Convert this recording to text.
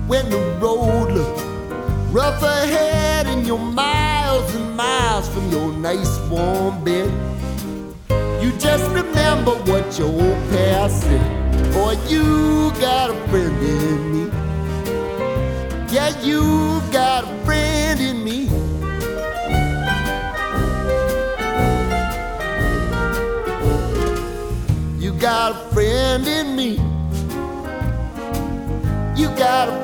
when the road looks rough ahead and you're miles and miles from your nice warm bed. You just remember what your old past said. Boy, you got a friend in me. Yeah, you got a friend in me. You got a friend in me. You got a